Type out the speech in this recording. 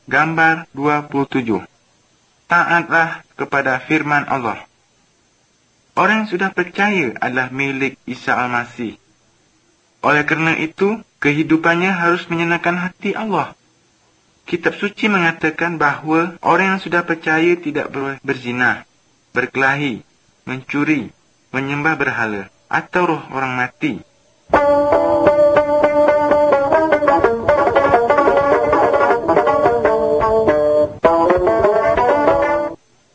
Gambar 27. Taatlah kepada firman Allah. Orang yang sudah percaya adalah milik Isa Al-Masih. Oleh kerana itu, kehidupannya harus menyenangkan hati Allah. Kitab suci mengatakan bahawa orang yang sudah percaya tidak boleh berzina, berkelahi, mencuri, menyembah berhala, atau roh orang mati.